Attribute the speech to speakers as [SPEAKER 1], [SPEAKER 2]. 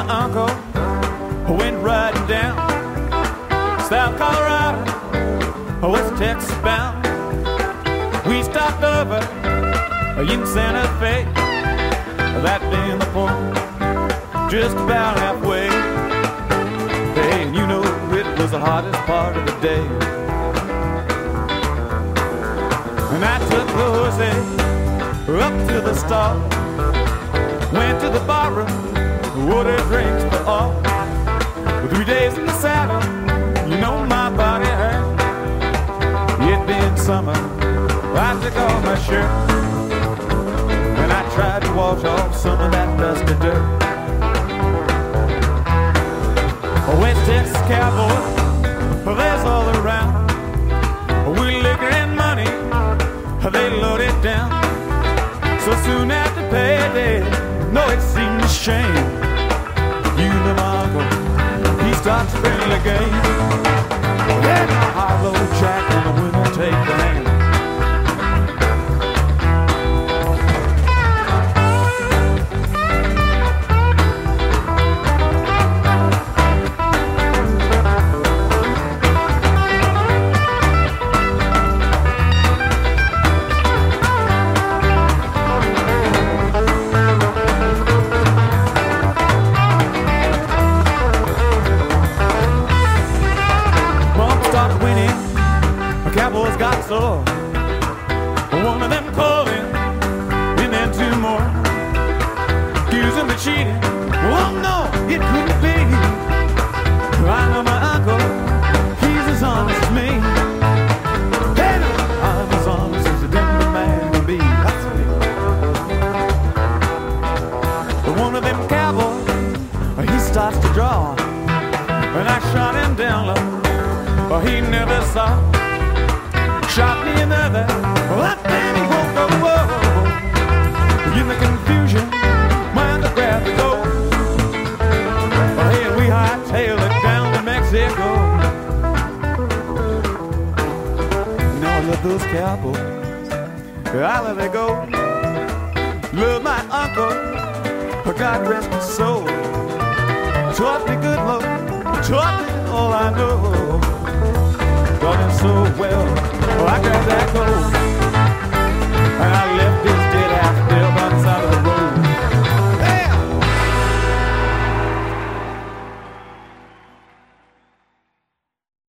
[SPEAKER 1] uncle went riding down South Colorado, West Texas bound. We stopped over in Santa Fe, that being the point, just about halfway. Hey, you know it was the hottest part of the day. And I took Jose up to the stall, went to the bar room, ordered drinks for all. 3 days in the saddle, you know my body hurt. It been summer, I took off my shirt, and I tried to wash off some of that dusty dirt. A West Texas cowboy, there's all around. With liquor and money, they load it down. So soon after payday, no, it seemed a shame. You know my uncle, he starts a friendly game. Then a hollow jack and the women take the hand. Cowboys got sore, one of them called him, and then two more accused him of cheating. Oh no, it couldn't be. I know my uncle, he's as honest as me. Hey, no, I'm as honest as a damn man can be. That's me. But one of them cowboys, he starts to draw, and I shot him down low, but he never saw. Shot me another, well, then he won't go, whoa. In the confusion, my to grab the gold. Hey, we hightailed it down to Mexico. Now I love those cowboys, I let they go. Love my uncle, God rest his soul. Taught me good love, taught me all I know. Taught him so well. I grab that coat.